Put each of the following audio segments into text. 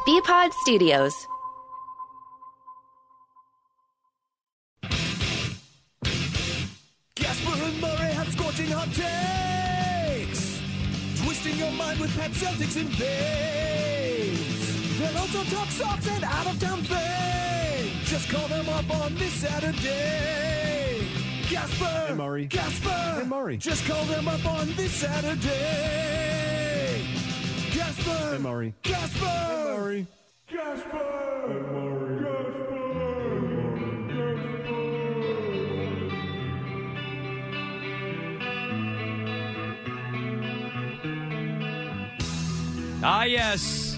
BPod Studios. Gasper and Murray have scorching hot takes, twisting your mind with pet Celtics and Babes. They'll also talk socks and out-of-town fame. Just call them up on this Saturday. Gasper and Murray. Gasper and Murray. Just call them up on this Saturday. Gasper and Murray. Gasper and Murray. Gasper and Murray. Ah, yes.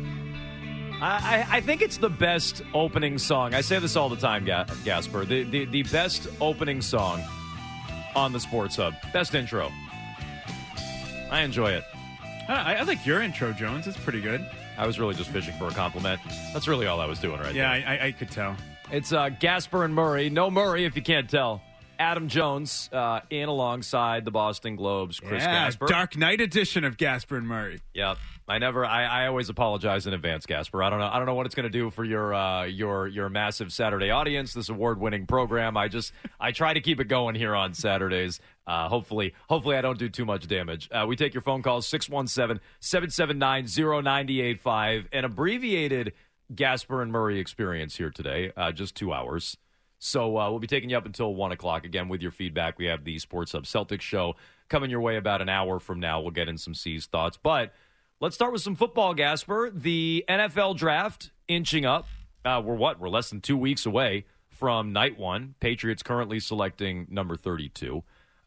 I think it's the best opening song. I say this all the time, Gasper. The best opening song on the Sports Hub. Best intro. I enjoy it. I like your intro, Jones. It's pretty good. I was really just fishing for a compliment. That's really all I was doing right there. Yeah, I could tell. It's Gasper and Murray. No Murray, if you can't tell. Adam Jones in alongside the Boston Globe's Chris Gasper. Dark Knight edition of Gasper and Murray. Yep. I always apologize in advance, Gasper. I don't know what it's going to do for your massive Saturday audience, this award-winning program. I try to keep it going here on Saturdays. Hopefully I don't do too much damage. We take your phone calls 617-779-0985. An abbreviated Gasper and Murray experience here today, just 2 hours. So we'll be taking you up until 1 o'clock again with your feedback. We have the Sports Hub Celtics show coming your way about an hour from now. We'll get in some C's thoughts. But let's start with some football, Gasper. The NFL draft inching up. We're less than 2 weeks away from night one. Patriots currently selecting number 32.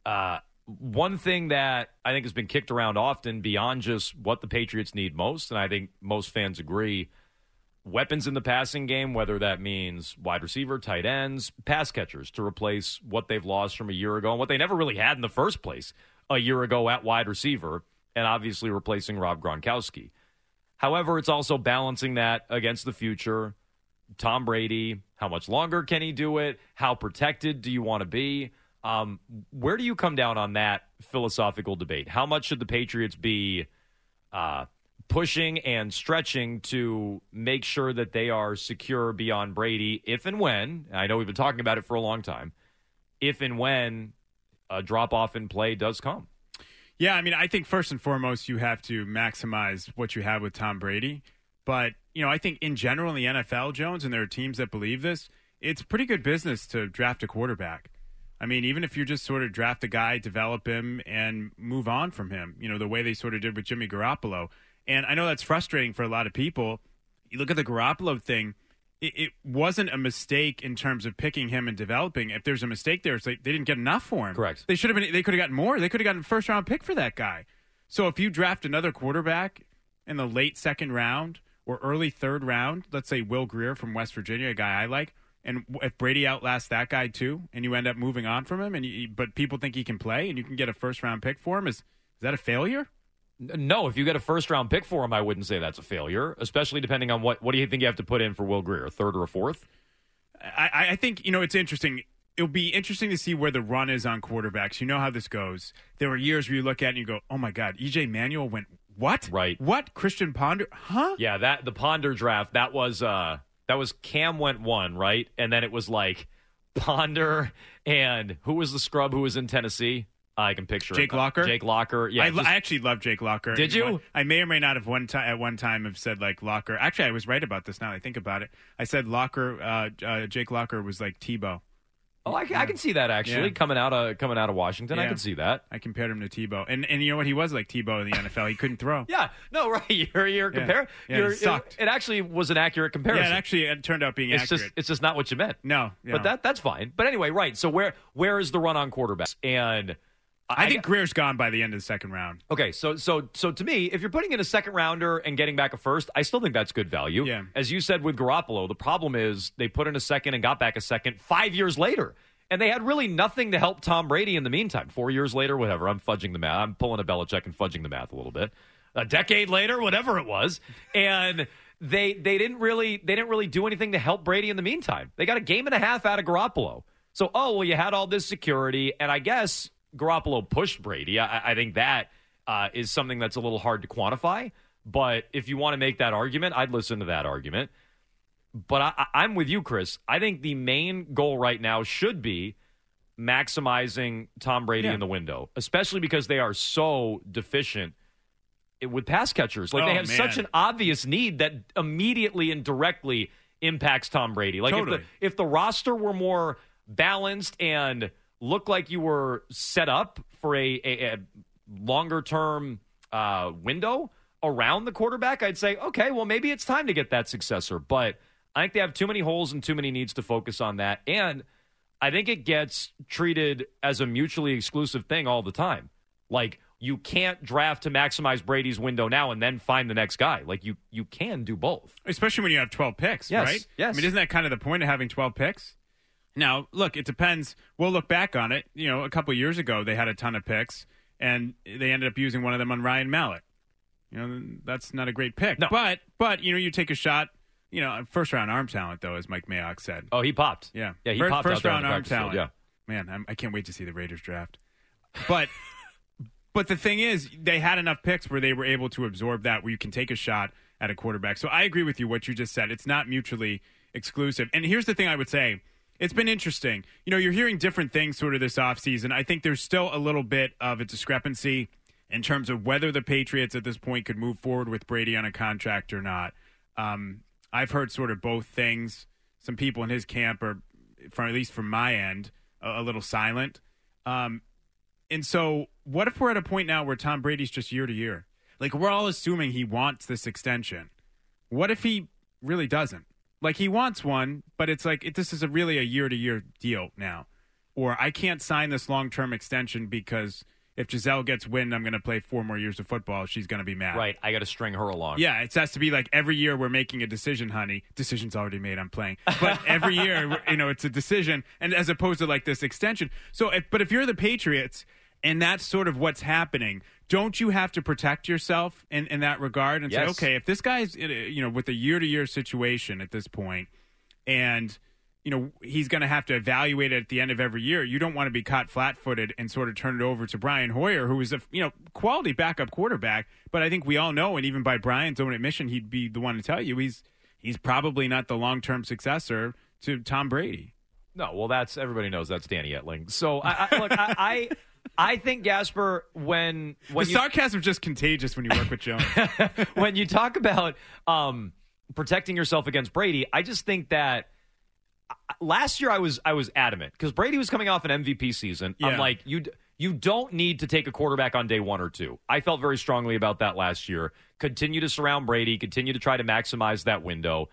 One thing that I think has been kicked around often beyond just what the Patriots need most, and I think most fans agree, weapons in the passing game, whether that means wide receiver, tight ends, pass catchers to replace what they've lost from a year ago and what they never really had in the first place a year ago at wide receiver, and obviously replacing Rob Gronkowski. However, it's also balancing that against the future. Tom Brady, how much longer can he do it? How protected do you want to be? Where do you come down on that philosophical debate? How much should the Patriots be pushing and stretching to make sure that they are secure beyond Brady if and when, I know we've been talking about it for a long time, if and when a drop-off in play does come? Yeah, I mean, I think first and foremost you have to maximize what you have with Tom Brady. But, I think in general in the NFL, Jones, and there are teams that believe this, it's pretty good business to draft a quarterback. I mean, even if you just sort of draft a guy, develop him, and move on from him, the way they sort of did with Jimmy Garoppolo. And I know that's frustrating for a lot of people. You look at the Garoppolo thing, it wasn't a mistake in terms of picking him and developing. If there's a mistake there, it's like they didn't get enough for him. Correct. They could have gotten more. They could have gotten a first-round pick for that guy. So if you draft another quarterback in the late second round or early third round, let's say Will Grier from West Virginia, a guy I like, and if Brady outlasts that guy too, and you end up moving on from him, but people think he can play, and you can get a first-round pick for him, is that a failure? No, if you get a first-round pick for him, I wouldn't say that's a failure, especially depending on what do you think you have to put in for Will Grier, a third or a fourth? I think, it's interesting. It'll be interesting to see where the run is on quarterbacks. You know how this goes. There were years where you look at it and you go, oh, my God, E.J. Manuel went, what? Right. What? Christian Ponder? Huh? Yeah, the Ponder draft, that was Cam went one, right? And then it was like Ponder and who was the scrub who was in Tennessee? I can picture Jake Locker. Jake Locker. Yeah, I actually love Jake Locker. Did you? I may or may not have at one time have said like Locker. Actually, I was right about this now that I think about it. I said Locker. Jake Locker was like Tebow. Oh, I can see that actually coming out of Washington. Yeah. I can see that. I compared him to Tebow, and you know what? He was like Tebow in the NFL. He couldn't throw. Yeah, no, right. You're comparing. Yeah, he sucked. It actually was an accurate comparison. Yeah, it turned out being accurate. It's just not what you meant. No. But that's fine. But anyway, right. So where is the run on quarterbacks? And I think Greer's gone by the end of the second round. Okay, so to me, if you're putting in a second rounder and getting back a first, I still think that's good value. Yeah. As you said with Garoppolo, the problem is they put in a second and got back a second 5 years later. And they had really nothing to help Tom Brady in the meantime. 4 years later, whatever. I'm fudging the math. I'm pulling a Belichick and fudging the math a little bit. A decade later, whatever it was. And they didn't really do anything to help Brady in the meantime. They got a game and a half out of Garoppolo. So, you had all this security, and I guess Garoppolo pushed Brady. I think that is something that's a little hard to quantify. But if you want to make that argument, I'd listen to that argument. But I'm with you, Chris. I think the main goal right now should be maximizing Tom Brady in the window, especially because they are so deficient with pass catchers. Like, they have such an obvious need that immediately and directly impacts Tom Brady. Like, if the roster were more balanced and looked like you were set up for a longer-term window around the quarterback, I'd say, okay, well, maybe it's time to get that successor. But I think they have too many holes and too many needs to focus on that. And I think it gets treated as a mutually exclusive thing all the time. Like, you can't draft to maximize Brady's window now and then find the next guy. Like, you can do both. Especially when you have 12 picks, right? Yes. I mean, isn't that kind of the point of having 12 picks? Now, look, it depends. We'll look back on it. You know, a couple of years ago, they had a ton of picks, and they ended up using one of them on Ryan Mallett. You know, that's not a great pick. No. But you know, you take a shot. You know, first-round arm talent, though, as Mike Mayock said. Oh, he popped. Yeah. Yeah, he popped first-round arm talent. Yeah. Man, I can't wait to see the Raiders draft. But but the thing is, they had enough picks where they were able to absorb that, where you can take a shot at a quarterback. So I agree with you, what you just said. It's not mutually exclusive. And here's the thing I would say. It's been interesting. You know, you're hearing different things sort of this offseason. I think there's still a little bit of a discrepancy in terms of whether the Patriots at this point could move forward with Brady on a contract or not. I've heard sort of both things. Some people in his camp are, at least from my end, a little silent. And so what if we're at a point now where Tom Brady's just year to year? Like, we're all assuming he wants this extension. What if he really doesn't? Like, he wants one, but it's like, this is really a year-to-year deal now. Or I can't sign this long-term extension because if Giselle gets wind I'm going to play 4 more years of football, she's going to be mad. Right. I got to string her along. Yeah, it has to be like every year we're making a decision, honey. Decision's already made, I'm playing. But every year, you know, it's a decision, and as opposed to like this extension. So, but if you're the Patriots and that's sort of what's happening, don't you have to protect yourself in that regard and say, okay, if this guy's, you know, with a year-to-year situation at this point, and you know, he's going to have to evaluate it at the end of every year. You don't want to be caught flat-footed and sort of turn it over to Brian Hoyer, who is a, you know, quality backup quarterback. But I think we all know, and even by Brian's own admission, he'd be the one to tell you he's probably not the long-term successor to Tom Brady. No, well, everybody knows that's Danny Etling. So I think, Gasper, when the sarcasm is just contagious when you work with Jones. When you talk about protecting yourself against Brady, I just think that last year I was adamant because Brady was coming off an MVP season. Yeah. I'm like, you don't need to take a quarterback on day 1 or 2. I felt very strongly about that last year. Continue to surround Brady. Continue to try to maximize that window.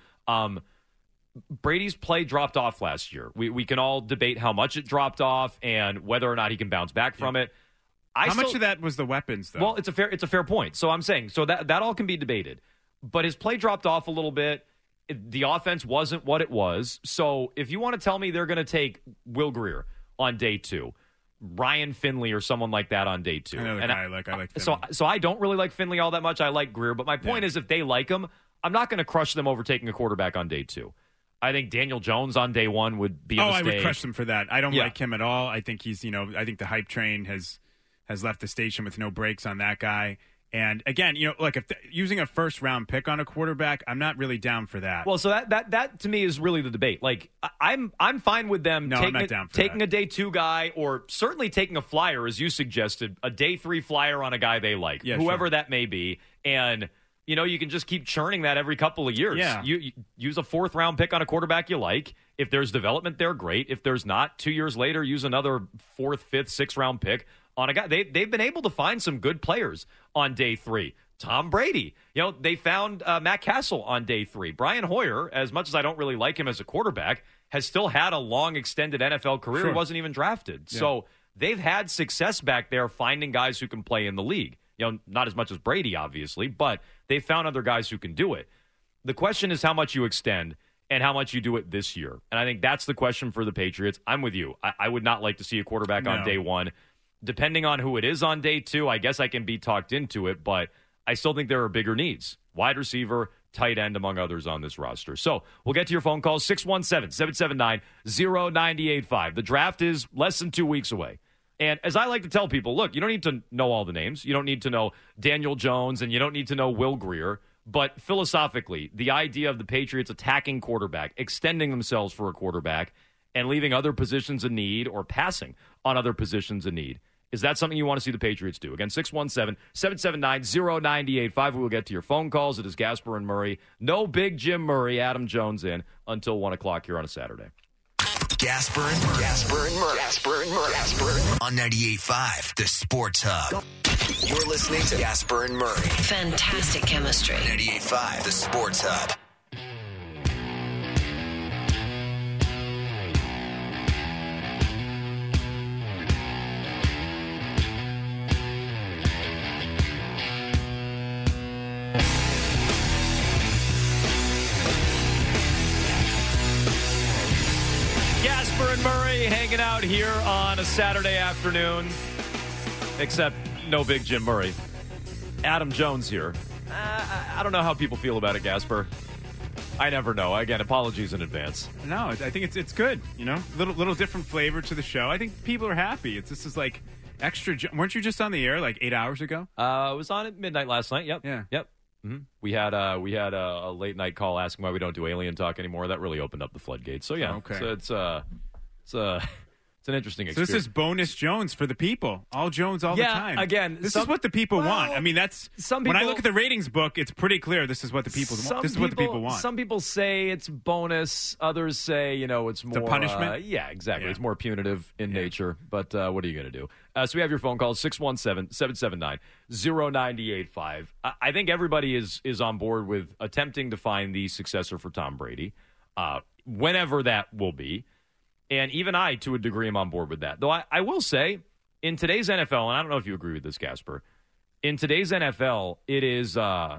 Brady's play dropped off last year. We can all debate how much it dropped off and whether or not he can bounce back from it. How much of that was the weapons, though? Well, it's a fair point. So I'm saying that all can be debated. But his play dropped off a little bit. The offense wasn't what it was. So if you want to tell me they're going to take Will Grier on day 2, Ryan Finley or someone like that on day 2. I know the guy I like Finley. So I don't really like Finley all that much. I like Grier. But my point is, if they like him, I'm not going to crush them over taking a quarterback on day 2. I think Daniel Jones on day 1 would be a mistake. I would crush them for that. I don't like him at all. I think he's, you know, I think the hype train has left the station with no brakes on that guy. And again, you know, like if using a first-round pick on a quarterback, I'm not really down for that. Well, so that to me is really the debate. Like I'm fine with them taking a day 2 guy, or certainly taking a flyer, as you suggested, a day 3 flyer on a guy they like, whoever that may be, and you know, you can just keep churning that every couple of years. Yeah. You use a 4th-round pick on a quarterback you like. If there's development there, great. If there's not, 2 years later, use another 4th, 5th, 6th-round pick on a guy. They've been able to find some good players on day 3. Tom Brady. You know, they found Matt Castle on day 3. Brian Hoyer, as much as I don't really like him as a quarterback, has still had a long, extended NFL career. Sure. Wasn't even drafted. Yeah. So they've had success back there finding guys who can play in the league. You know, not as much as Brady, obviously, but they found other guys who can do it. The question is how much you extend and how much you do it this year. And I think that's the question for the Patriots. I'm with you. I would not like to see a quarterback on day 1. Depending on who it is on day 2, I guess I can be talked into it, but I still think there are bigger needs. Wide receiver, tight end, among others on this roster. So we'll get to your phone calls, 617-779-0985. The draft is less than 2 weeks away. And as I like to tell people, look, you don't need to know all the names. You don't need to know Daniel Jones, and you don't need to know Will Grier. But philosophically, the idea of the Patriots attacking quarterback, extending themselves for a quarterback, and leaving other positions in need or passing on other positions in need, is that something you want to see the Patriots do? Again, 617-779-0985. We will get to your phone calls. It is Gasper and Murray. No Big Jim Murray, Adam Jones in until 1 o'clock here on a Saturday. Gasper and Murray. Gasper and Murray. Gasper and Murray. Gasper and Murray. On 98.5, the Sports Hub. You're listening to Gasper and Murray. Fantastic chemistry. 98.5, the Sports Hub. Gasper and Murray hanging out here on a Saturday afternoon, except no Big Jim Murray. Adam Jones here. I don't know how people feel about it, Gasper. I never know. Again, apologies in advance. No, I think it's good. You know, little different flavor to the show. I think people are happy. This is like extra. Weren't you just on the air like 8 hours ago? I was on at midnight last night. Yep. Yeah. Yep. Mm-hmm. We had a late night call asking why we don't do alien talk anymore. That really opened up the floodgates. So yeah, okay. So it's an interesting So experience. this is bonus Jones for the people. All Jones all the time. Again, this is what the people want. I mean, that's some when I people- look at the ratings book, it's pretty clear this is what the people want. This is what the people want. Some people say it's bonus. Others say, it's more a punishment? Yeah, exactly. Yeah. It's more punitive in nature. But what are you going to do? So we have your phone calls, 617-779-0985. I think everybody is on board with attempting to find the successor for Tom Brady, whenever that will be. And even I, to a degree, am on board with that. Though I will say, in today's NFL, and I don't know if you agree with this, Gasper, in today's NFL, it's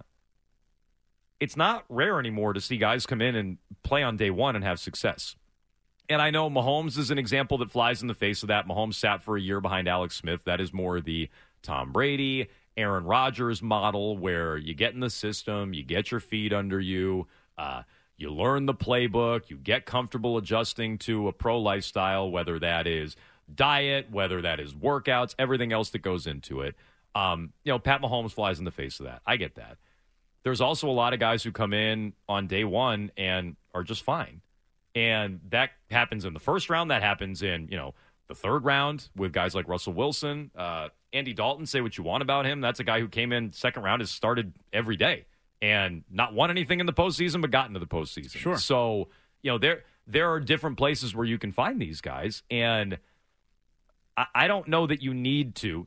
not rare anymore to see guys come in and play on day one and have success. And I know Mahomes is an example that flies in the face of that. Mahomes sat for a year behind Alex Smith. That is more the Tom Brady, Aaron Rodgers model, where you get in the system, you get your feet under you, you learn the playbook, you get comfortable adjusting to a pro lifestyle, whether that is diet, whether that is workouts, everything else that goes into it. Pat Mahomes flies in the face of that. I get that. There's also a lot of guys who come in on day one and are just fine. And that happens in the first round. That happens in, the third round with guys like Russell Wilson. Andy Dalton, say what you want about him. That's a guy who came in second round, has started every day. And not won anything in the postseason, but got into the postseason. Sure. So, there are different places where you can find these guys. And I don't know that you need to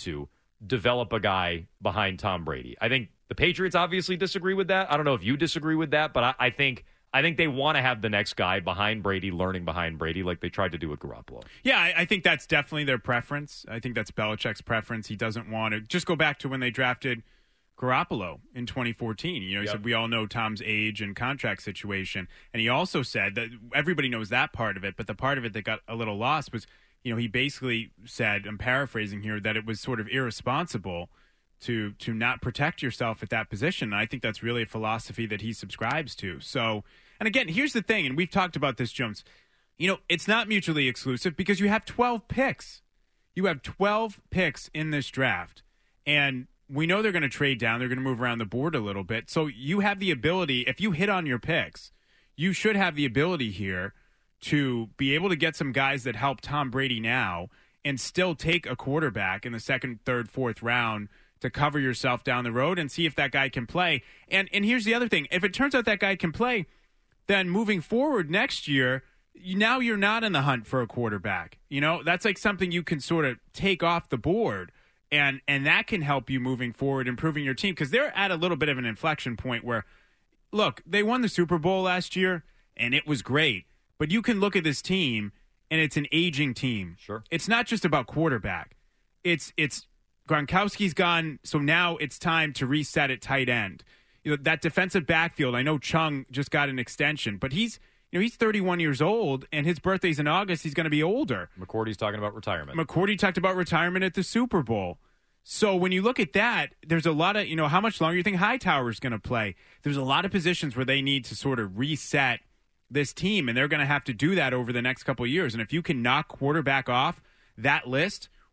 develop a guy behind Tom Brady. I think the Patriots obviously disagree with that. I don't know if you disagree with that, but I think they want to have the next guy behind Brady, learning behind Brady, like they tried to do with Garoppolo. Yeah, I think that's definitely their preference. I think that's Belichick's preference. He doesn't want to just go back to when they drafted Garoppolo in 2014. He said we all know Tom's age and contract situation. And he also said that everybody knows that part of it, but the part of it that got a little lost was, he basically said, I'm paraphrasing here, that it was sort of irresponsible to not protect yourself at that position. And I think that's really a philosophy that he subscribes to. So, and again, here's the thing, and we've talked about this, Jones. It's not mutually exclusive because you have 12 picks. You have 12 picks in this draft. And we know they're going to trade down. They're going to move around the board a little bit. So you have the ability, if you hit on your picks, you should have the ability here to be able to get some guys that help Tom Brady now and still take a quarterback in the second, third, fourth round to cover yourself down the road and see if that guy can play. And here's the other thing. If it turns out that guy can play, then moving forward next year, now you're not in the hunt for a quarterback. That's like something you can sort of take off the board. And that can help you moving forward, improving your team, because they're at a little bit of an inflection point where, look, they won the Super Bowl last year, and it was great. But you can look at this team, and it's an aging team. Sure. It's not just about quarterback. It's Gronkowski's gone, so now it's time to reset at tight end. That defensive backfield, I know Chung just got an extension, but he's 31 years old, and his birthday's in August. He's going to be older. McCourty's talking about retirement. McCourty talked about retirement at the Super Bowl. So when you look at that, there's a lot of, how much longer you think Hightower's going to play? There's a lot of positions where they need to sort of reset this team, and they're going to have to do that over the next couple of years. And if you can knock quarterback off that list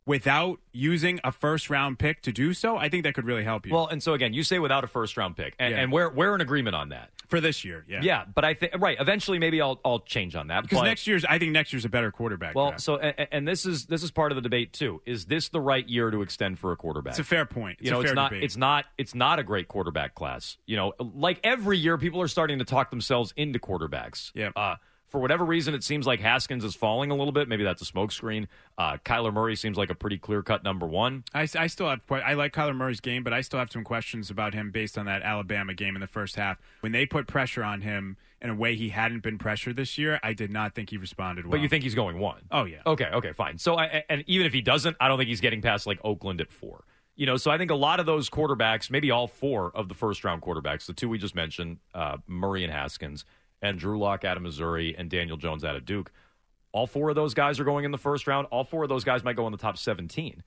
without using a first-round pick to do so, I think that could really help you. Well, and so again, you say without a first-round pick, and we're in agreement on that. For this year, yeah. Yeah, but I think, right, eventually maybe I'll change on that. Because but, I think next year's a better quarterback Well, draft. so, and this is part of the debate, too. Is this the right year to extend for a quarterback? It's a fair point. It's you know, a fair it's not. debate. It's not a great quarterback class. You know, like every year, people are starting to talk themselves into quarterbacks. Yeah. For whatever reason, it seems like Haskins is falling a little bit. Maybe that's a smokescreen. Kyler Murray seems like a pretty clear-cut number one. I still have. I like Kyler Murray's game, but I still have some questions about him based on that Alabama game in the first half. When they put pressure on him in a way he hadn't been pressured this year, I did not think he responded well. But you think he's going 1? Oh, yeah. Okay, fine. So, and even if he doesn't, I don't think he's getting past like Oakland at 4. You know, so I think a lot of those quarterbacks, maybe all 4 of the first-round quarterbacks, the 2 we just mentioned, Murray and Haskins, and Drew Lock out of Missouri and Daniel Jones out of Duke, all 4 of those guys are going in the first round. All 4 of those guys might go in the top 17.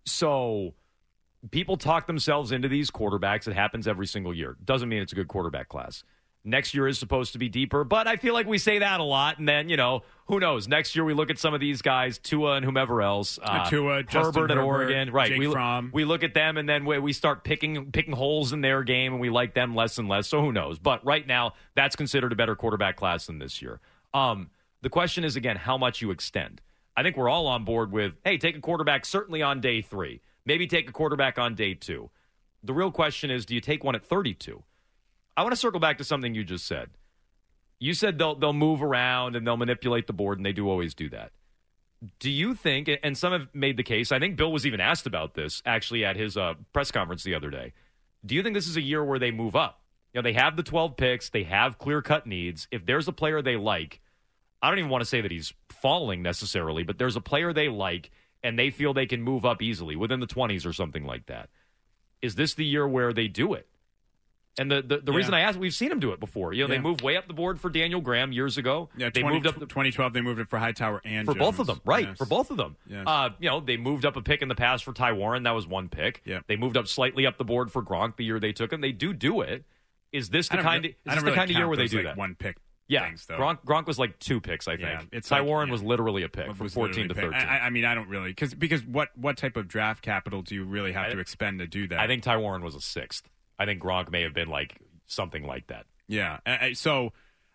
So people talk themselves into these quarterbacks. It happens every single year. Doesn't mean it's a good quarterback class. Next year is supposed to be deeper, but I feel like we say that a lot, and then, you know, who knows? Next year we look at some of these guys, Tua and whomever else. Tua, Herbert at Oregon. Right. Jake Fromm. We look at them, and then we start picking holes in their game, and we like them less and less, so who knows? But right now, that's considered a better quarterback class than this year. The question is, again, how much you extend. I think we're all on board with, hey, take a quarterback certainly on day 3. Maybe take a quarterback on day 2. The real question is, do you take one at 32? I want to circle back to something you just said. You said they'll move around and they'll manipulate the board, and they do always do that. Do you think, and some have made the case, I think Bill was even asked about this actually at his press conference the other day. Do you think this is a year where they move up? You know, they have the 12 picks. They have clear-cut needs. If there's a player they like, I don't even want to say that he's falling necessarily, but there's a player they like, and they feel they can move up easily within the 20s or something like that. Is this the year where they do it? And the reason I asked, we've seen him do it before. You know, they moved way up the board for Daniel Graham years ago. Yeah, they moved up 2012. They moved it for Hightower and for Jones. both of them, right? Yes. For both of them. Yes. You know, they moved up a pick in the past for Ty Warren. That was one pick. Yeah. They moved up slightly up the board for Gronk the year they took him. They do it. Is this the kind of year where they do that? One pick. Yeah, things, though. Gronk was like 2 picks, I think. Yeah, Ty Warren was literally a pick from 14 to 13. I mean, I don't really because what type of draft capital do you really have to expend to do that? I think Ty Warren was a 6th. I think Gronk may have been like something like that. Yeah. So,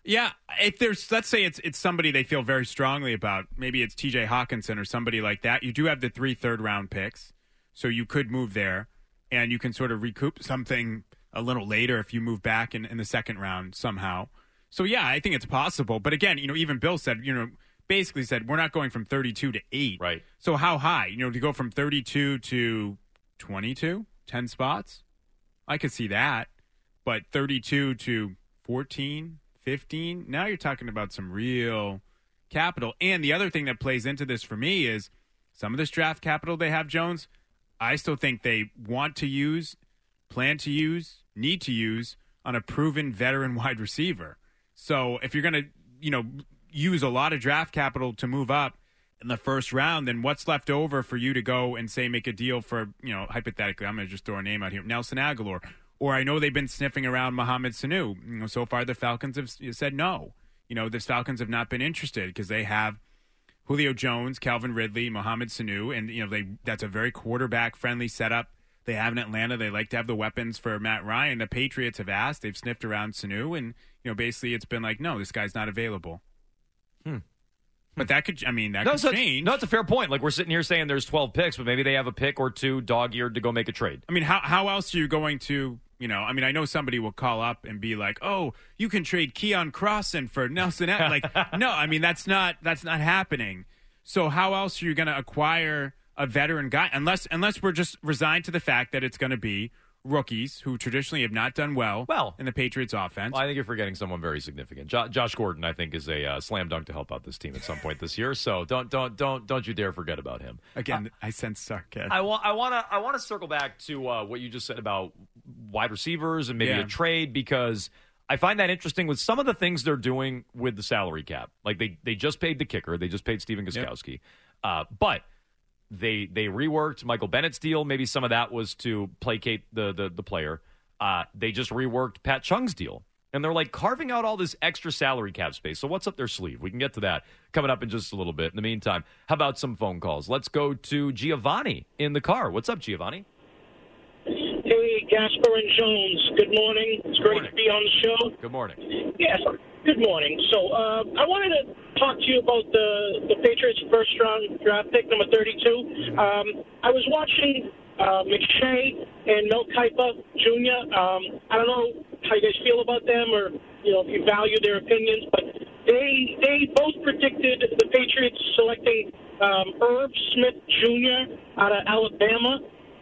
if there's, let's say it's somebody they feel very strongly about, maybe it's TJ Hawkinson or somebody like that. You do have the 3 third-round picks, so you could move there, and you can sort of recoup something a little later if you move back in the second round somehow. So, yeah, I think it's possible. But again, you know, even Bill said, you know, basically said, we're not going from 32 to 8. Right. So how high? You know, to go from 32 to 22, 10 spots? I could see that. But 32 to 14, 15, now you're talking about some real capital. And the other thing that plays into this for me is some of this draft capital they have, Jones, I still think they want to use, plan to use, need to use on a proven veteran wide receiver. So if you're going to, you know, use a lot of draft capital to move up in the first round, then what's left over for you to go and say make a deal for, you know, hypothetically, I'm going to just throw a name out here, Nelson Aguilar. Or I know they've been sniffing around Mohamed Sanu. You know, so far the Falcons have said no. You know, the Falcons have not been interested because they have Julio Jones, Calvin Ridley, Mohamed Sanu, and you know that's a very quarterback-friendly setup they have in Atlanta. They like to have the weapons for Matt Ryan. The Patriots have asked. They've sniffed around Sanu, and you know basically it's been like, no, this guy's not available. But that could, I mean, that could change. No, it's a fair point. Like, we're sitting here saying there's 12 picks, but maybe they have a pick or 2 dog-eared to go make a trade. I mean, how else are you going to, you know, I mean, I know somebody will call up and be like, oh, you can trade Keon Crossan for Nelson. Like, no, I mean, that's not happening. So how else are you going to acquire a veteran guy? Unless we're just resigned to the fact that it's going to be rookies who traditionally have not done well in the Patriots offense. Well, I think you're forgetting someone very significant. Josh Gordon, I think, is a slam dunk to help out this team at some point this year. So don't you dare forget about him. Again, I sense sarcasm. I want to circle back to what you just said about wide receivers and maybe a trade, because I find that interesting with some of the things they're doing with the salary cap. Like they just paid the kicker, they just paid Steven Gostkowski, but They reworked Michael Bennett's deal. Maybe some of that was to placate the player. They just reworked Pat Chung's deal. And they're like carving out all this extra salary cap space. So what's up their sleeve? We can get to that coming up in just a little bit. In the meantime, how about some phone calls? Let's go to Giovanni in the car. What's up, Giovanni? Hey, Gasper and Jones. Good morning. It's great to be on the show. Good morning. Yes, good morning. So I wanted to talk to you about the Patriots' first-round draft pick, number 32. I was watching McShay and Mel Kiper Jr. I don't know how you guys feel about them or, if you value their opinions, but they both predicted the Patriots selecting Irv Smith Jr. out of Alabama.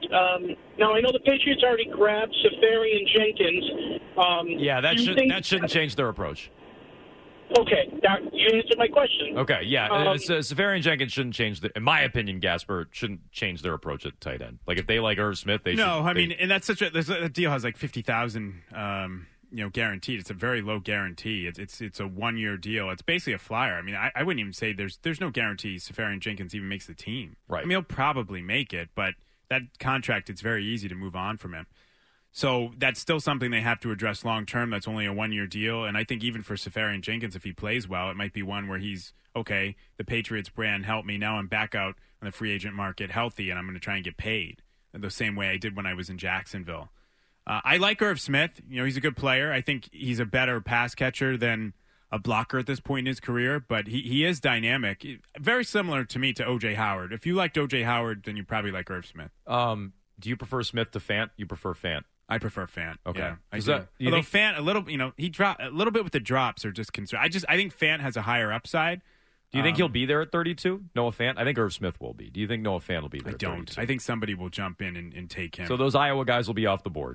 Now, I know the Patriots already grabbed Safarian Jenkins. That shouldn't change their approach. Okay, you answered my question. Okay, yeah. Safarian Jenkins shouldn't change, in my opinion, Gasper, shouldn't change their approach at tight end. Like, if they like Irv Smith, they should. No, I mean, and that's the deal has like 50,000, guaranteed. It's a very low guarantee. It's a 1-year deal. It's basically a flyer. I mean, I wouldn't even say there's no guarantee Safarian Jenkins even makes the team. Right. I mean, he'll probably make it, but that contract, it's very easy to move on from him. So that's still something they have to address long term. That's only a 1-year deal. And I think even for Safarian Jenkins, if he plays well, it might be one where he's, okay, the Patriots brand helped me. Now I'm back out on the free agent market healthy, and I'm going to try and get paid the same way I did when I was in Jacksonville. I like Irv Smith. He's a good player. I think he's a better pass catcher than a blocker at this point in his career, but he is dynamic. Very similar to me to O.J. Howard. If you liked O.J. Howard, then you probably like Irv Smith. Do you prefer Smith to Fant? You prefer Fant? I prefer Fant. Okay. Yeah, I Is do. that- you Although think- Fant, a little, he dropped a little bit with the drops are just concerned. I think Fant has a higher upside. Do you think he'll be there at 32? Noah Fant? I think Irv Smith will be. Do you think Noah Fant will be there I at don't. 32? I think somebody will jump in and take him. So those Iowa guys will be off the board.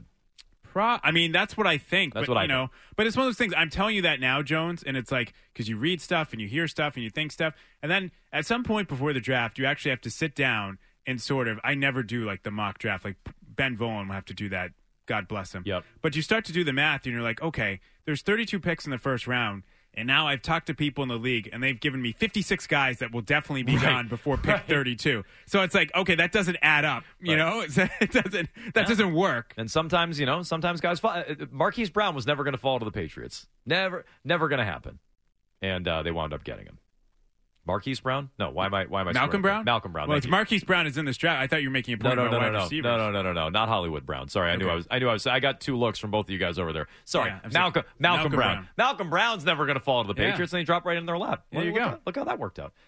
I mean, that's what I think. That's but, what I think. But it's one of those things. I'm telling you that now, Jones, and it's like because you read stuff and you hear stuff and you think stuff, and then at some point before the draft, you actually have to sit down and sort of. I never do like the mock draft. Like Ben Volen will have to do that. God bless him. Yep. But you start to do the math, and you're like, okay, there's 32 picks in the first round. And now I've talked to people in the league, and they've given me 56 guys that will definitely be gone before pick 32. So it's like, okay, that doesn't add up. You know, it doesn't. That doesn't work. And sometimes, sometimes guys fall. Marquise Brown was never going to fall to the Patriots. Never going to happen. And they wound up getting him. Marquise Brown? No, why am I Malcolm Brown? Malcolm Brown. Well, it's Marquise Brown is in this draft. I thought you were making a point about wide receivers. No, not Hollywood Brown. Sorry, I got two looks from both of you guys over there. Sorry, Yeah, Malcolm Brown. Malcolm Brown's never going to fall to the Patriots, and he dropped right in their lap. There you go. Look how that worked out.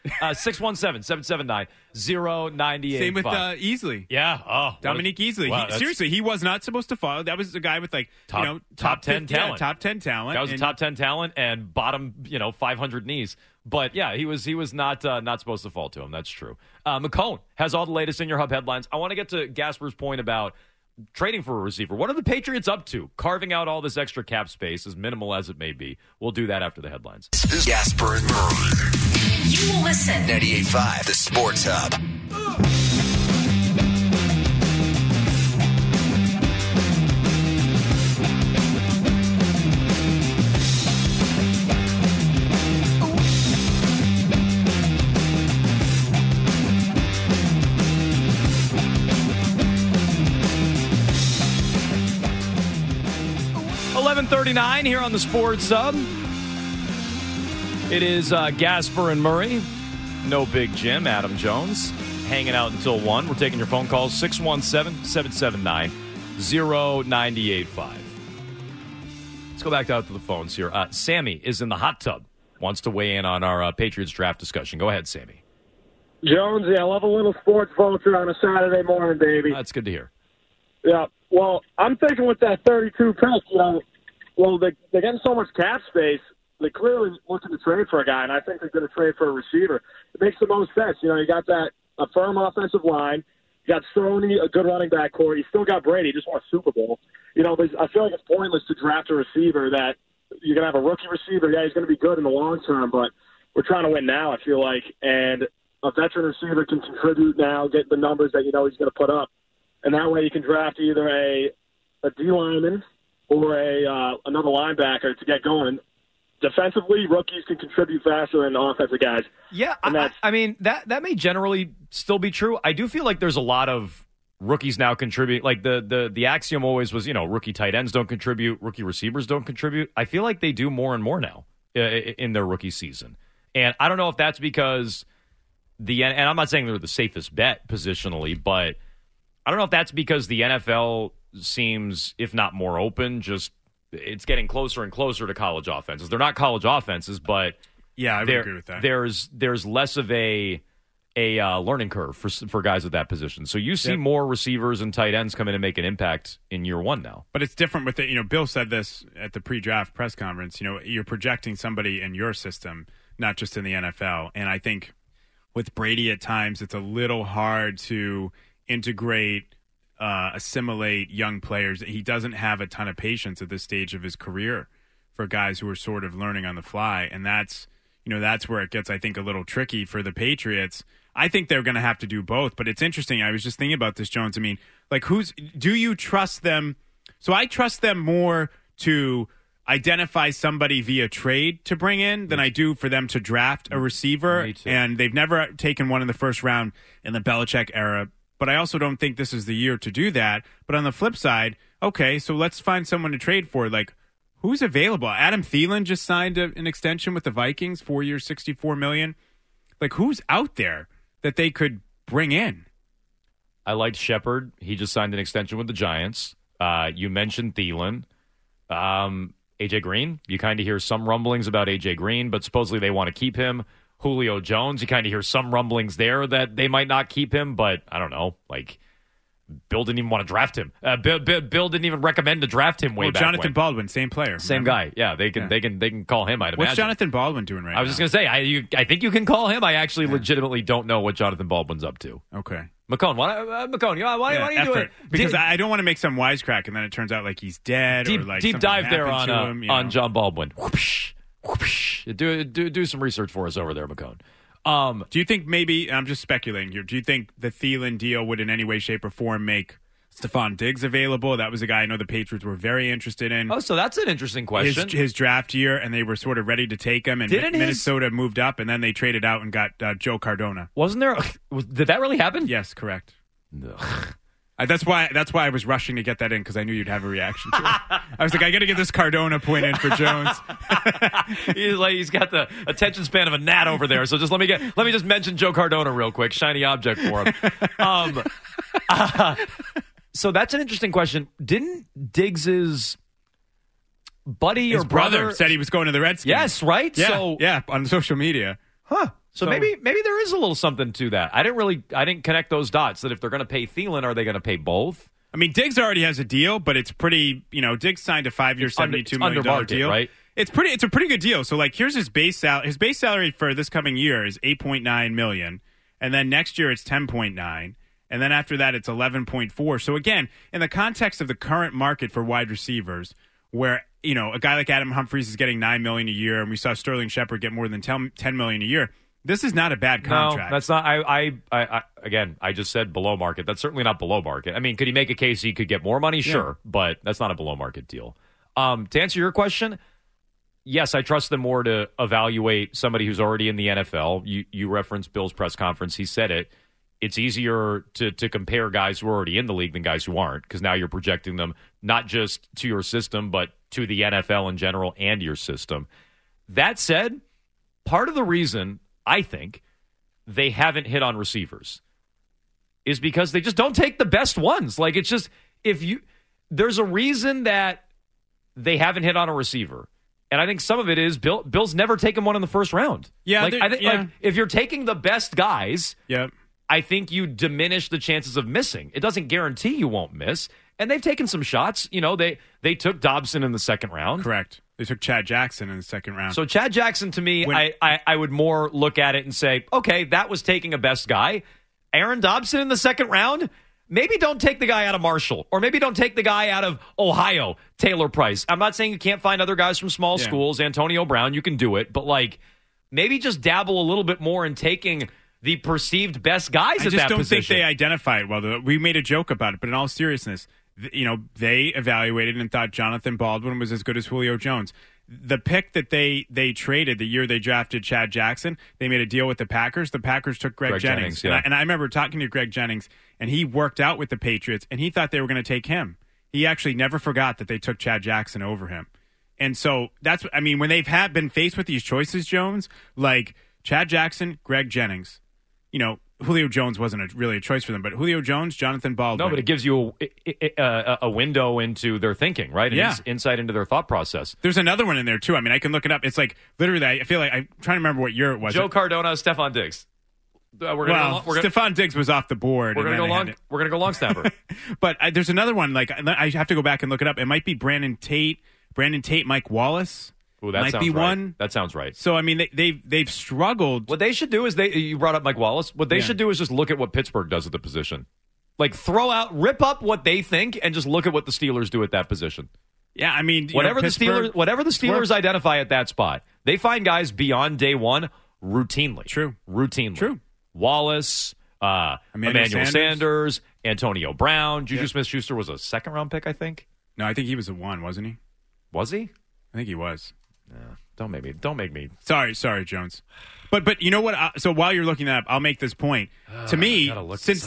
617-779-0998. Same with Easley. Yeah. Oh, Dominique Easley. Wow, Seriously, he was not supposed to fall. That was a guy with top 10 50, talent. top 10 talent. That was a top 10 talent and bottom, 500 knees. But yeah, he was not supposed to fall to him. That's true. McCone has all the latest in your Hub headlines. I want to get to Gasper's point about trading for a receiver. What are the Patriots up to? Carving out all this extra cap space, as minimal as it may be. We'll do that after the headlines. This is Gasper and Murray. You will listen. 98.5, the Sports Hub. $11:39 here on the Sports Hub. It is Gasper and Murray. No Big Jim, Adam Jones, hanging out until 1. We're taking your phone calls, 617-779-0985. Let's go back out to the phones here. Sammy is in the hot tub, wants to weigh in on our Patriots draft discussion. Go ahead, Sammy. Jones, I love a little sports vulture on a Saturday morning, baby. That's good to hear. Yeah, well, I'm thinking with that 32 pick, they're getting so much cap space, they're clearly looking to trade for a guy, and I think they're going to trade for a receiver. It makes the most sense. You got a firm offensive line. You got Sony, a good running back core. You still got Brady, just won a Super Bowl. I feel like it's pointless to draft a receiver that you're going to have a rookie receiver. Yeah, he's going to be good in the long term, but we're trying to win now, I feel like. And a veteran receiver can contribute now, get the numbers that he's going to put up. And that way you can draft either a D lineman or another linebacker to get going. Defensively, rookies can contribute faster than offensive guys. Yeah, I mean, that may generally still be true. I do feel like there's a lot of rookies now contribute. Like the axiom always was, rookie tight ends don't contribute, rookie receivers don't contribute. I feel like they do more and more now in their rookie season. And I don't know if that's because and I'm not saying they're the safest bet positionally, but I don't know if that's because the NFL seems, if not more open, just it's getting closer and closer to college offenses. They're not college offenses, but yeah, I would agree with that. There's less of a learning curve for guys at that position. So you see more receivers and tight ends come in and make an impact in year one now. But it's different with it. Bill said this at the pre-draft press conference. You're projecting somebody in your system, not just in the NFL. And I think with Brady at times, it's a little hard to integrate, assimilate young players. He doesn't have a ton of patience at this stage of his career for guys who are sort of learning on the fly. And that's where it gets, I think, a little tricky for the Patriots. I think they're going to have to do both, but it's interesting. I was just thinking about this, Jones. I mean, like, do you trust them? So I trust them more to identify somebody via trade to bring in than I do for them to draft a receiver. Me too. And they've never taken one in the first round in the Belichick era. But I also don't think this is the year to do that. But on the flip side, okay, so let's find someone to trade for. Like, who's available? Adam Thielen just signed an extension with the Vikings, 4 years, $64 million. Like, who's out there that they could bring in? I liked Shepard. He just signed an extension with the Giants. You mentioned Thielen. AJ Green, you kind of hear some rumblings about AJ Green, but supposedly they want to keep him. Julio Jones, you kind of hear some rumblings there that they might not keep him, but I don't know. Like, Bill didn't even want to draft him. Bill didn't even recommend to draft him way back Jonathan when. Baldwin, same player. Same guy. Yeah, they can call him, I'd imagine. What's Jonathan Baldwin doing right now? I was just going to say, I think you can call him. I actually legitimately don't know what Jonathan Baldwin's up to. Okay. McCone, why are you doing it? Because I don't want to make some wisecrack, and then it turns out like he's dead or like deep dive there on John Baldwin. Whoosh, whoosh. Do some research for us over there, McCone. Do you think maybe, I'm just speculating here, do you think the Thielen deal would in any way, shape, or form make Stephon Diggs available? That was a guy I know the Patriots were very interested in. Oh, so that's an interesting question. His draft year, and they were sort of ready to take him, and Minnesota moved up, and then they traded out and got Joe Cardona. Wasn't there? Did that really happen? Yes, correct. That's why I was rushing to get that in, because I knew you'd have a reaction to it. I was like, I got to get this Cardona point in for Jones. He's got the attention span of a gnat over there. So just let me just mention Joe Cardona real quick. Shiny object for him. So that's an interesting question. Didn't Diggs's buddy His or brother said he was going to the Redskins? Yes, right. Yeah, on social media. Huh. So maybe there is a little something to that. I didn't connect those dots. That if they're going to pay Thielen, are they going to pay both? I mean, Diggs already has a deal, but it's pretty. Diggs signed a 5-year, $72 million deal. Right? It's a pretty good deal. So like, here's his base salary. His base salary for this coming year is $8.9 million, and then next year it's $10.9, and then after that it's $11.4. So again, in the context of the current market for wide receivers, where a guy like Adam Humphries is getting $9 million a year, and we saw Sterling Shepard get more than $10 million a year. This is not a bad contract. No, that's not. I just said below market. That's certainly not below market. I mean, could he make a case he could get more money? Sure, but that's not a below market deal. To answer your question, yes, I trust them more to evaluate somebody who's already in the NFL. You referenced Bill's press conference. He said it. It's easier to compare guys who are already in the league than guys who aren't, because now you're projecting them not just to your system, but to the NFL in general and your system. That said, part of the reason I think they haven't hit on receivers is because they just don't take the best ones. Like, it's just, there's a reason that they haven't hit on a receiver. And I think some of it is Bill's never taken one in the first round. Yeah. Like, if you're taking the best guys, yep, I think you diminish the chances of missing. It doesn't guarantee you won't miss. And they've taken some shots. They took Dobson in the second round. Correct. They took Chad Jackson in the second round. So Chad Jackson, to me, I would more look at it and say, okay, that was taking a best guy. Aaron Dobson in the second round? Maybe don't take the guy out of Marshall, or maybe don't take the guy out of Ohio, Taylor Price. I'm not saying you can't find other guys from small schools, Antonio Brown, you can do it, but maybe just dabble a little bit more in taking the perceived best guys at that position. I just don't think they identify it well. We made a joke about it, but in all seriousness, they evaluated and thought Jonathan Baldwin was as good as Julio Jones. The pick that they traded the year they drafted Chad Jackson, they made a deal with the Packers. The Packers took Greg Jennings. Yeah. And I remember talking to Greg Jennings, and he worked out with the Patriots, and he thought they were going to take him. He actually never forgot that they took Chad Jackson over him. And so when they've been faced with these choices, Jones, like Chad Jackson, Greg Jennings, Julio Jones wasn't really a choice for them, but Julio Jones, Jonathan Baldwin. No, but it gives you a window into their thinking, right? And insight into their thought process. There's another one in there, too. I mean, I can look it up. It's like, literally, I feel like I'm trying to remember what year it was. Joe Cardona, Stephon Diggs. Stephon Diggs was off the board. We're going to go long snapper. But there's another one. Like, I have to go back and look it up. It might be Brandon Tate, Mike Wallace. Ooh, that might sounds be right. one. That sounds right. So, I mean, they've struggled. What they should do is you brought up Mike Wallace. What they should do is just look at what Pittsburgh does at the position. Like, rip up what they think and just look at what the Steelers do at that position. Yeah, I mean, whatever the Steelers identify at that spot, they find guys beyond day one routinely. True. Wallace, Emmanuel Sanders, Antonio Brown, Juju Smith-Schuster was a second-round pick, I think. No, I think he was a 1, wasn't he? Was he? I think he was. Don't make me. Sorry, Jones. But you know what? So while you're looking that up, I'll make this point. To me, since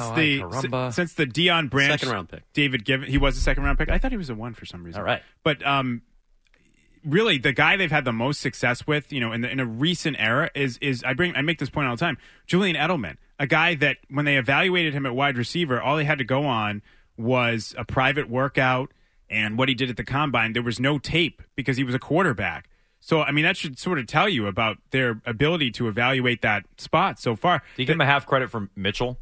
the Deion Branch second-round pick, David Given, he was a second-round pick. I thought he was a 1 for some reason. All right, but really, the guy they've had the most success with, in a recent era is I make this point all the time. Julian Edelman, a guy that when they evaluated him at wide receiver, all they had to go on was a private workout and what he did at the combine. There was no tape because he was a quarterback. So, I mean, that should sort of tell you about their ability to evaluate that spot so far. Do you give him a half credit for Mitchell?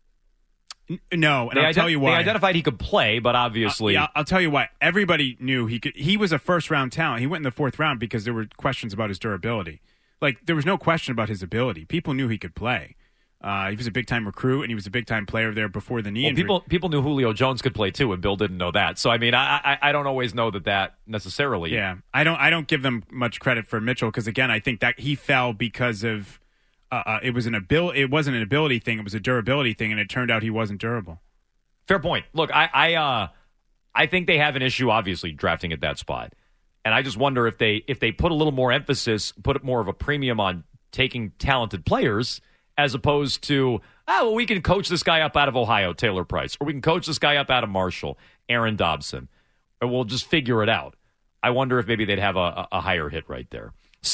No, and I'll tell you why. They identified he could play, but obviously... I'll tell you why. Everybody knew he could. He was a first-round talent. He went in the 4th round because there were questions about his durability. Like, there was no question about his ability. People knew he could play. He was a big-time recruit, and he was a big-time player there before the knee injury. People knew Julio Jones could play, too, and Bill didn't know that. So, I mean, I don't always know that necessarily... Yeah, I don't give them much credit for Mitchell because, again, I think that he fell because of... it wasn't an ability thing, it was a durability thing, and it turned out he wasn't durable. Fair point. Look, I think they have an issue, obviously, drafting at that spot. And I just wonder if they put a little more emphasis, put more of a premium on taking talented players as opposed to, we can coach this guy up out of Ohio, Taylor Price, or we can coach this guy up out of Marshall, Aaron Dobson, or we'll just figure it out. I wonder if maybe they'd have a higher hit right there.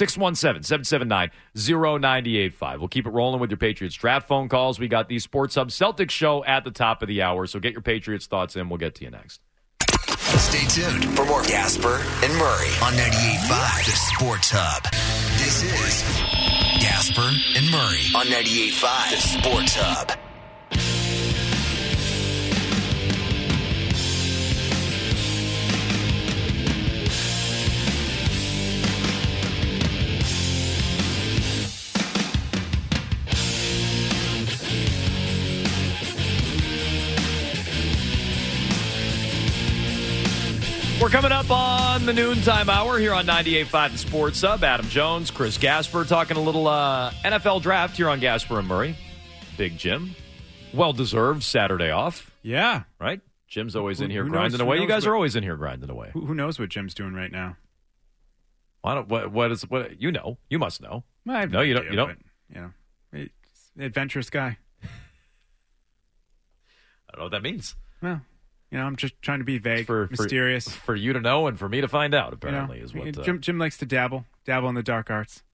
617-779-0985. We'll keep it rolling with your Patriots draft phone calls. We got the Sports Hub Celtics show at the top of the hour, so get your Patriots thoughts in. We'll get to you next. Stay tuned for more Gasper and Murray on 98.5 The Sports Hub. This is Gasper and Murray on 98.5 The Sports Hub. We're coming up on the noontime hour here on 98.5 The Sports Hub. Adam Jones, Chris Gasper talking a little NFL draft here on Gasper and Murray. Big Jim. Well-deserved Saturday off. Yeah. Right? Jim's always in here grinding away. You guys are always in here grinding away. Who knows what Jim's doing right now? What you know? You must know. Well, I have no, you idea, don't. But, it's an adventurous guy. I don't know what that means. Well, I'm just trying to be vague, mysterious. For you to know and for me to find out, apparently, is what... Jim likes to dabble in the dark arts.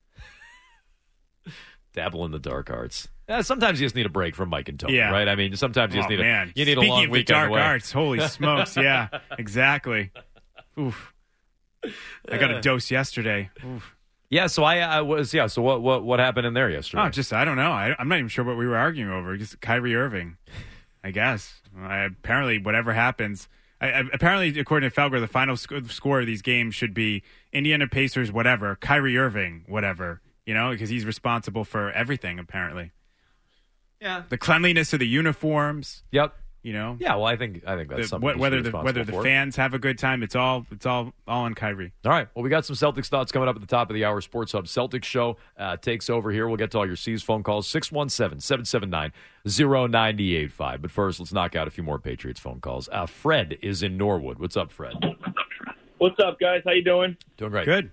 Dabble in the dark arts. Yeah, sometimes you just need a break from Mike and Tony, right? I mean, sometimes you just need a long weekend Speaking of the dark away. arts, holy smokes, yeah, exactly. Oof. I got a dose yesterday. Oof. Yeah, so I was... Yeah, so what happened in there yesterday? Oh, I don't know. I'm not even sure what we were arguing over. Just Kyrie Irving, I guess. Apparently, whatever happens, apparently, according to Felger, the final score of these games should be Indiana Pacers, whatever, Kyrie Irving, whatever, because he's responsible for everything, apparently. Yeah. The cleanliness of the uniforms. Yep. You know, Yeah, well, I think that's something. he should whether be responsible the for. fans have a good time, it's all on Kyrie. All right. Well, we got some Celtics thoughts coming up at the top of the hour. Sports Hub Celtics show takes over here. We'll get to all your C's phone calls, 617-779-0985. But first, let's knock out a few more Patriots phone calls. Fred is in Norwood. What's up, Fred? What's up, guys? How you doing? Doing great. Good.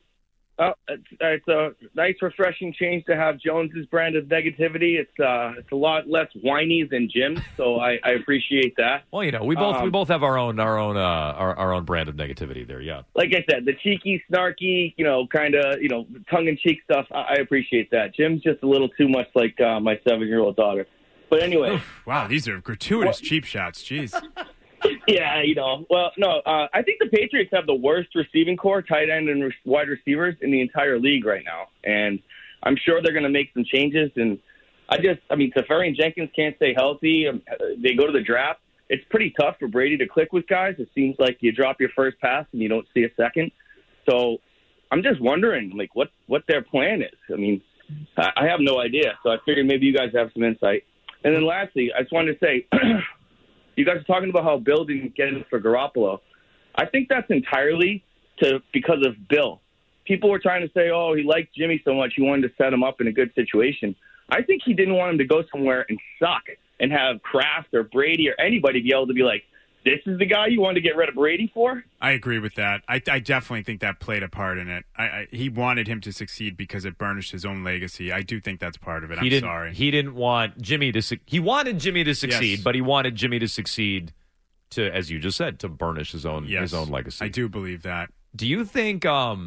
It's a nice, refreshing change to have Jones's brand of negativity. It's a lot less whiny than Jim's, so I appreciate that. Well, we both have our own brand of negativity there. Yeah. Like I said, the cheeky, snarky, kind of, tongue-in-cheek stuff. I appreciate that. Jim's just a little too much like my 7-year-old daughter. But anyway, wow, these are gratuitous cheap shots. Jeez. Yeah, well, no, I think the Patriots have the worst receiving core, tight end, and wide receivers in the entire league right now. And I'm sure they're going to make some changes. And Teferi and Jenkins can't stay healthy. They go to the draft. It's pretty tough for Brady to click with guys. It seems like you drop your first pass and you don't see a second. So I'm just wondering, what their plan is. I have no idea. So I figured maybe you guys have some insight. And then lastly, I just wanted to say, you guys are talking about how Bill didn't get it for Garoppolo. I think that's entirely because of Bill. People were trying to say, oh, he liked Jimmy so much he wanted to set him up in a good situation. I think he didn't want him to go somewhere and suck and have Kraft or Brady or anybody be able to be like, this is the guy you wanted to get rid of Brady for? I agree with that. I definitely think that played a part in it. He wanted him to succeed because it burnished his own legacy. I do think that's part of it. Sorry. He didn't want Jimmy to He wanted Jimmy to succeed, Yes. but he wanted Jimmy to succeed to, as you just said, to burnish his own legacy. I do believe that. Do you think, I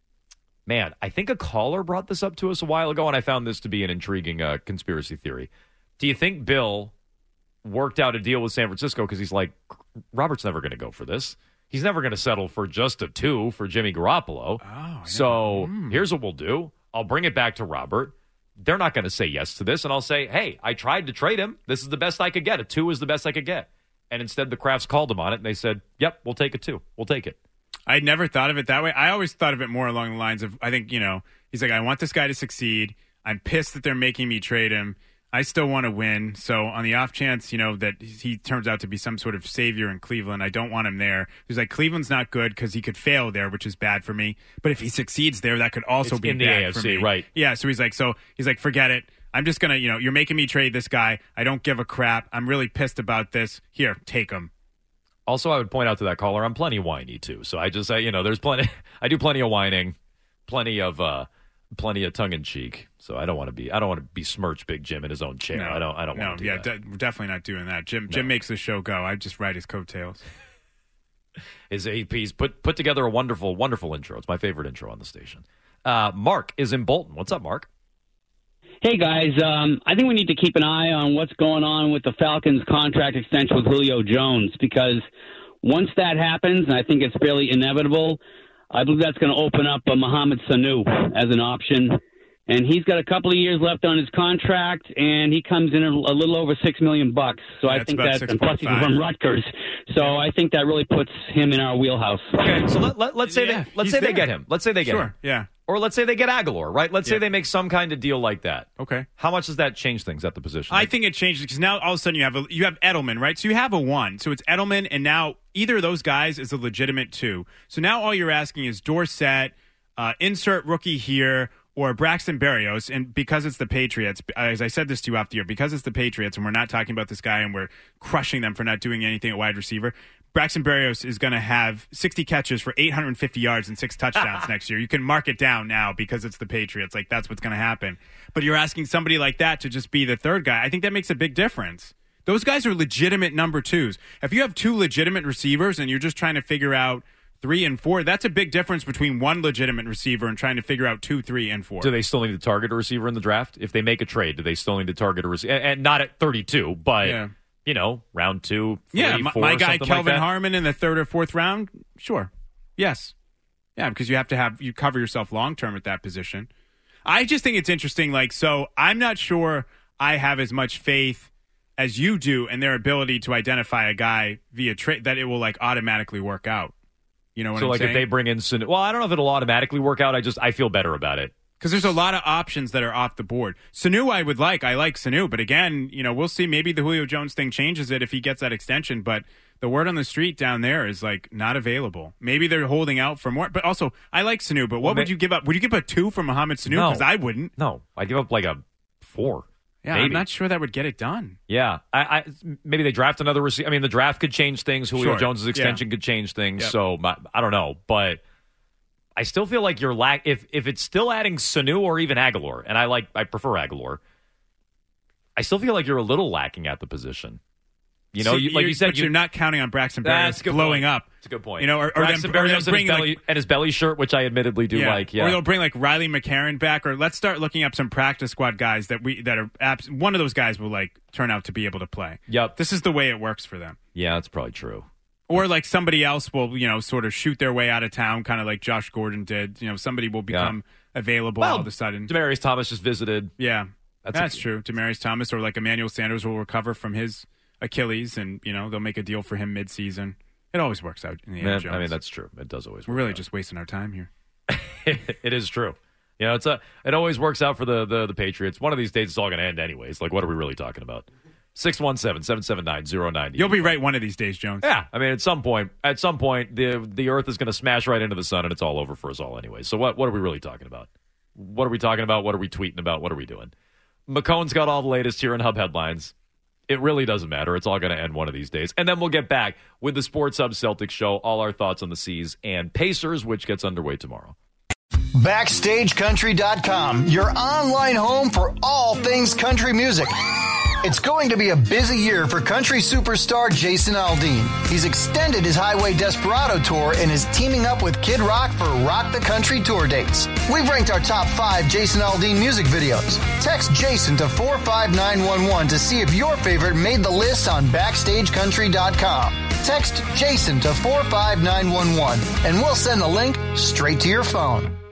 think a caller brought this up to us a while ago, and I found this to be an intriguing conspiracy theory. Do you think Bill worked out a deal with San Francisco because he's like, Robert's never going to go for this. He's never going to settle for just a 2 for Jimmy Garoppolo. So here's what we'll do. I'll bring it back to Robert. They're not going to say yes to this, and I'll say, hey, I tried to trade him. This is the best I could get. A 2 is the best I could get. And instead, the Crafts called him on it, and they said, yep, we'll take a 2. We'll take it. I'd never thought of it that way. I always thought of it more along the lines of, I think, he's like, I want this guy to succeed. I'm pissed that they're making me trade him. I still want to win. So on the off chance, that he turns out to be some sort of savior in Cleveland, I don't want him there. He's like, Cleveland's not good because he could fail there, which is bad for me. But if he succeeds there, that could also be in the bad AFC, for me. right? Yeah. So he's like, forget it. I'm just going to, you're making me trade this guy. I don't give a crap. I'm really pissed about this. Here, take him. Also, I would point out to that caller, I'm plenty whiny too. So I just say, there's plenty. I do plenty of whining, plenty of tongue in cheek. So I don't want to besmirch Big Jim in his own chair. No, I don't want to do that. We're definitely not doing that. Jim makes the show go. I just ride his coattails. His AP's put together a wonderful, wonderful intro. It's my favorite intro on the station. Mark is in Bolton. What's up, Mark? Hey, guys. I think we need to keep an eye on what's going on with the Falcons' contract extension with Julio Jones, because once that happens, and I think it's fairly inevitable, I believe that's going to open up Mohamed Sanu as an option. And he's got a couple of years left on his contract, and he comes in a little over $6 million. So I think that, and plus he's from Rutgers. So I think that really puts him in our wheelhouse. Okay, so let's say they get him. Let's say they get him. Yeah. Or let's say they get Aguilar, right? Let's say they make some kind of deal like that. Okay. How much does that change things at the position? I think it changes because now all of a sudden you have Edelman, right? So you have a 1. So it's Edelman, and now either of those guys is a legitimate 2. So now all you're asking is Dorsett, insert rookie here, or Braxton Berrios, and because it's the Patriots, as I said this to you off the air, because it's the Patriots and we're not talking about this guy and we're crushing them for not doing anything at wide receiver, Braxton Berrios is going to have 60 catches for 850 yards and 6 touchdowns next year. You can mark it down now because it's the Patriots. Like, that's what's going to happen. But you're asking somebody like that to just be the third guy. I think that makes a big difference. Those guys are legitimate number 2s. If you have 2 legitimate receivers and you're just trying to figure out 3 and 4, that's a big difference between one legitimate receiver and trying to figure out 2, 3, and 4. Do they still need to target a receiver in the draft? If they make a trade, do they still need to target a receiver? And not at 32, but, round 2, 3, 4, my guy Kelvin like Harmon in the 3rd or 4th round, sure. Yes. Yeah, because you cover yourself long-term at that position. I just think it's interesting. So I'm not sure I have as much faith as you do in their ability to identify a guy via trade that it will, automatically work out. You know what I'm saying? If they bring in Sanu, well, I don't know if it'll automatically work out. I feel better about it Because there's a lot of options that are off the board. Sanu I like Sanu, but again, we'll see. Maybe the Julio Jones thing changes it if he gets that extension, but the word on the street down there is not available. Maybe they're holding out for more. But also, I like Sanu, but what would you give up? Would you give up 2 for Mohamed Sanu? No. Because I wouldn't. No, I'd give up a 4. Yeah, maybe. I'm not sure that would get it done. Yeah, I maybe they draft another receiver. I mean, the draft could change things. Julio Jones' extension could change things. Yep. So I don't know, but I still feel like you're if it's still adding Sanu or even Aguilar, and I prefer Aguilar. I still feel like you're a little lacking at the position. You said, you're not counting on Braxton Berrios blowing up. That's a good point. Or Braxton Berrios and his belly shirt, which I admittedly do like. Yeah. Or they'll bring Riley McCarron back, or let's start looking up some practice squad guys that are one of those guys will turn out to be able to play. Yep. This is the way it works for them. Yeah, that's probably true. Or somebody else will, sort of shoot their way out of town, kind of like Josh Gordon did. Somebody will become available all of a sudden. Demaryius Thomas just visited. Yeah, that's true. Demaryius Thomas or Emmanuel Sanders will recover from his Achilles, and they'll make a deal for him mid-season. It always works out in the end. I mean, that's true. It does always. We're really just wasting our time here. It is true. It always works out for the Patriots. One of these days, it's all going to end anyways. What are we really talking about? 617-779-0990. You'll be right one of these days, Jones. Yeah, I mean, at some point, the Earth is going to smash right into the sun, and it's all over for us all anyway. So what are we really talking about? What are we talking about? What are we tweeting about? What are we doing? McCone's got all the latest here in Hub Headlines. It really doesn't matter. It's all going to end one of these days. And then we'll get back with the Sports Hub Celtics show, all our thoughts on the C's and Pacers, which gets underway tomorrow. BackstageCountry.com, your online home for all things country music. It's going to be a busy year for country superstar Jason Aldean. He's extended his Highway Desperado tour and is teaming up with Kid Rock for Rock the Country tour dates. We've ranked our top 5 Jason Aldean music videos. Text Jason to 45911 to see if your favorite made the list on BackstageCountry.com. Text Jason to 45911 and we'll send the link straight to your phone.